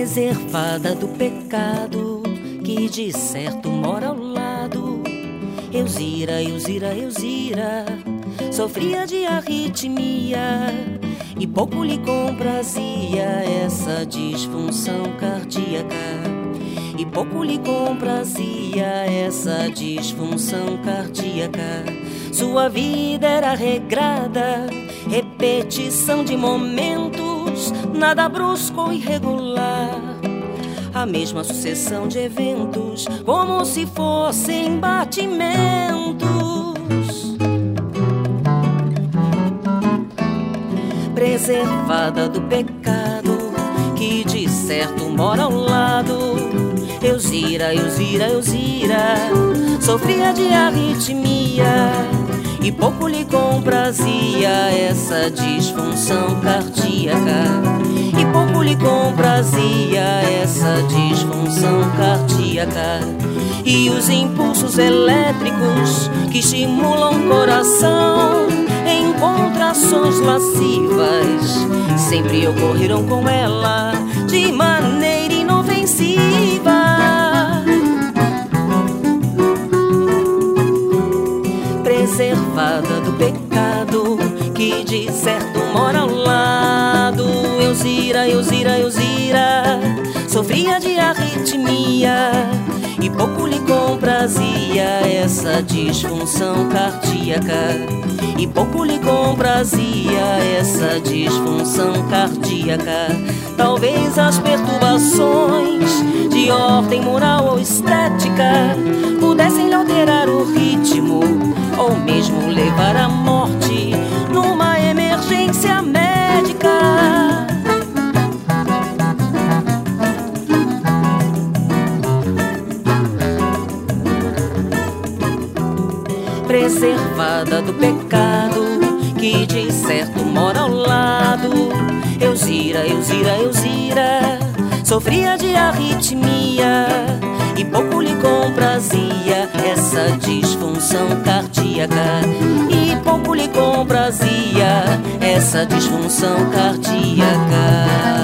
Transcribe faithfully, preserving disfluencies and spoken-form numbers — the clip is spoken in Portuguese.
preservada do pecado que de certo mora ao lado. Elzira, Elzira, Elzira sofria de arritmia e pouco lhe comprazia essa disfunção cardíaca. E pouco lhe comprazia essa disfunção cardíaca. Sua vida era regrada, repetição de momentos, nada brusco ou irregular. A mesma sucessão de eventos, como se fossem batimentos. Preservada do pecado que de certo mora ao lado. Elzira, Elzira, Elzira sofria de arritmia e pouco lhe comprazia essa disfunção cardíaca. E pouco lhe comprazia essa disfunção cardíaca. E os impulsos elétricos que estimulam o coração em contrações lascivas sempre ocorreram com ela de maneira inofensiva. Preservada do pecado que de certo mora ao lado. Elzira, Elzira, Elzira sofria de arritmia e pouco lhe comprazia essa disfunção cardíaca. E pouco lhe comprazia essa disfunção cardíaca. Talvez as perturbações de ordem moral ou estética pudessem lhe alterar o ritmo ou mesmo levar à morte numa emergência médica. Preservada do pecado que de certo mora ao lado. Elzira, Elzira, Elzira sofria de arritmia e pouco lhe comprazia essa disfunção cardíaca. E pouco lhe comprazia essa disfunção cardíaca.